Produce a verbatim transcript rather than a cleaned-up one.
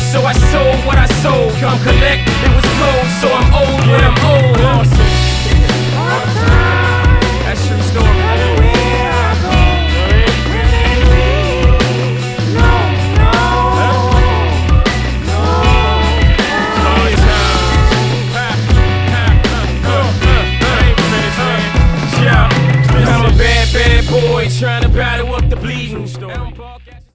so I sold what I sold. Come collect, it was cold, so I'm old when I'm old. Awesome. That's true story. Boy trying to battle